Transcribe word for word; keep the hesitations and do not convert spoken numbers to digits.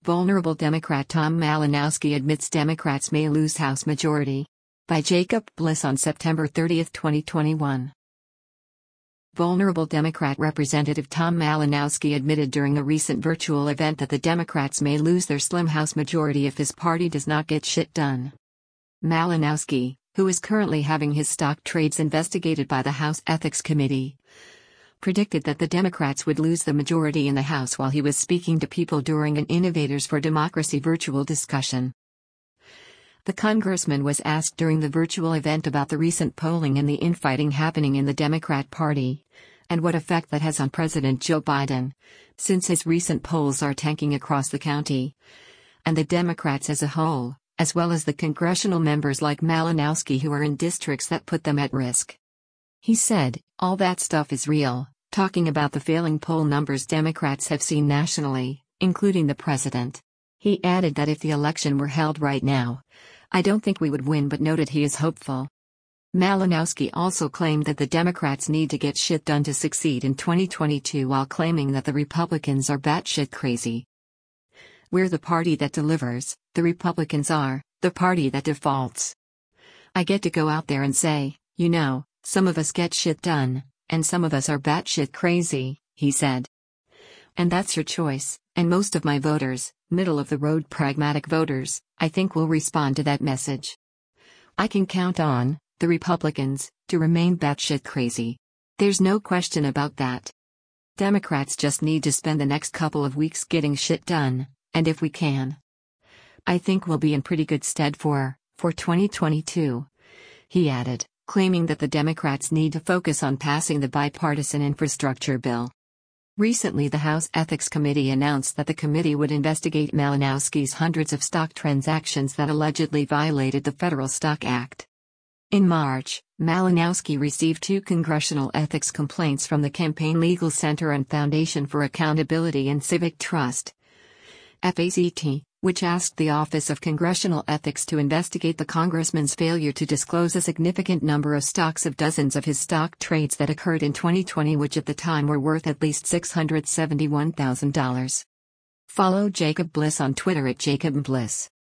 Vulnerable Democrat Tom Malinowski admits Democrats may lose House majority. By Jacob Bliss on September thirtieth, twenty twenty-one. Vulnerable Democrat Representative Tom Malinowski admitted during a recent virtual event that the Democrats may lose their slim House majority if his party does not get shit done. Malinowski, who is currently having his stock trades investigated by the House Ethics Committee, predicted that the Democrats would lose the majority in the House while he was speaking to people during an Innovators for Democracy virtual discussion. The congressman was asked during the virtual event about the recent polling and the infighting happening in the Democrat Party, and what effect that has on President Joe Biden, since his recent polls are tanking across the county, and the Democrats as a whole, as well as the congressional members like Malinowski who are in districts that put them at risk. He said, "All that stuff is real," talking about the failing poll numbers Democrats have seen nationally, including the president. He added that if the election were held right now, I don't think we would win, but noted he is hopeful. Malinowski also claimed that the Democrats need to get shit done to succeed in twenty twenty-two while claiming that the Republicans are batshit crazy. "We're the party that delivers, the Republicans are the party that defaults. I get to go out there and say, you know, some of us get shit done, and some of us are batshit crazy," he said. "And that's your choice, and most of my voters, middle-of-the-road pragmatic voters, I think will respond to that message. I can count on the Republicans to remain batshit crazy. There's no question about that. Democrats just need to spend the next couple of weeks getting shit done, and if we can, I think we'll be in pretty good stead for, for twenty twenty-two, he added, claiming that the Democrats need to focus on passing the bipartisan infrastructure bill. Recently, the House Ethics Committee announced that the committee would investigate Malinowski's hundreds of stock transactions that allegedly violated the Federal Stock Act. In March, Malinowski received two congressional ethics complaints from the Campaign Legal Center and Foundation for Accountability and Civic Trust, F A C T, which asked the Office of Congressional Ethics to investigate the congressman's failure to disclose a significant number of stocks of dozens of his stock trades that occurred in twenty twenty, which at the time were worth at least six hundred seventy-one thousand dollars. Follow Jacob Bliss on Twitter at Jacob Bliss.